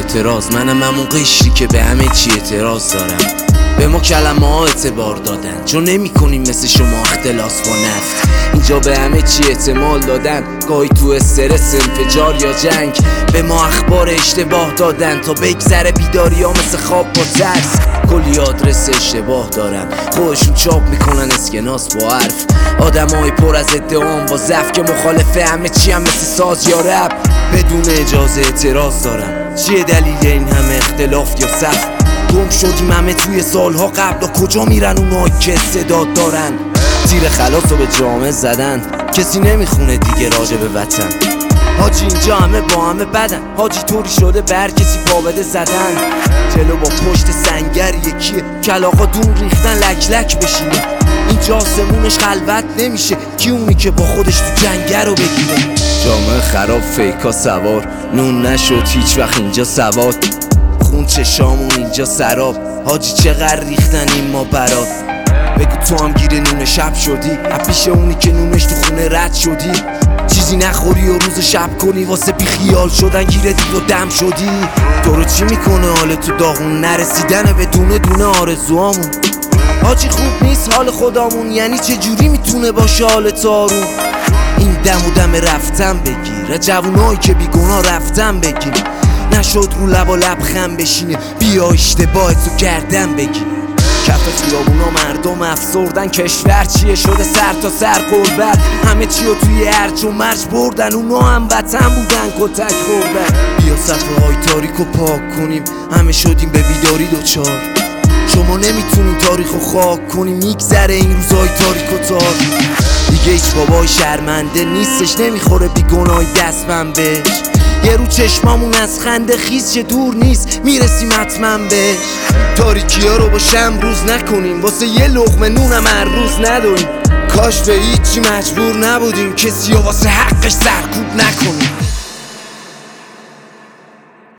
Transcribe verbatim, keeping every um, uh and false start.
اعتراض، منم همون قشری که به همه چی اعتراض دارم. به ما کلمه ها اعتبار دادن چون نمی کنیم مثل شما اختلاس با نفت. اینجا به همه چی احتمال دادن، گاهی تو استرس انفجار یا جنگ. به ما اخبار اشتباه دادن تا بگذره بیداری ها مثل خواب با ترس. کلی آدرس اشتباه دارن، خودشون چاپ میکنن اسکناس با حرف. آدم های پر از ادعام با ضعف که مخالفه همه چی هم مثل ساز یا رپ. بدون اجازه اعتراض دارم، چیه دلیل این همه اختلاف یا صف؟ گم شدیم همه توی سالها قبل، و کجا میرن اونایی که استعداد دارن؟ تیر خلاص رو به جامعه زدن، کسی نمیخونه دیگه راجع به وطن. حاجی اینجا همه با همه بدن، حاجی طوری شده بر کسی پا بده زدن. جلو با پشت سنگر یکیه، کلاغا دون ریختن لک لک بشینه. اینجا آسمونش خلوت نمیشه، کی اونی که با خودش تو جنگه رو بگیره؟ جامعه خراب فیکا سوار، نون نشد هیچ وقت اینجا سواد. خون چشامون اینجا سراب، حاجی چقدر ریختن این ما برات. بگو تو هم گیر نون شب شدی، پیش اونی که نونش تو خونه رد شدی. چیزی نخوری و روز شب کنی واسه بی خیال شدن گیر دید و دم شدی. تو رو چی میکنه حال تو داغون؟ نرسیدن به دونه دونه آرزوامون. حاجی خوب نیست حال خدامون، یعنی چه جوری میتونه باشه حال تارون؟ این دم و دم رفتن بگیر، جوونایی که بیگناه رفتن بگیر. نشد رو لب و لبخند بشینه، بیا اشتباه تو گردن بگیر. کف خیابونا مردم افسردن، کشور چیه شده سر تا سر قربت. همه چی رو توی هرج و مرج بردن، اونا هم وطن بودن کتک خوردن. بیا صفحه های تاریک رو پاک کنیم، همه شدیم به بیداری دوچار. شما نمیتونین تاریخو خاک کنیم، میگذره این روزای تاریک و تار. دیگه هیچ بابای شرمنده نیستش، نمیخوره بی گناهی دست من بهش. یه رو چشمامون از خنده خیز چه دور نیست، میرسیم حتما بهش. تاریکی ها رو با شم روز نکنیم، واسه یه لقمه نونم هر روز نداریم. کاش به هیچی مجبور نبودیم، کسی ها واسه حقش سرکوب نکنیم.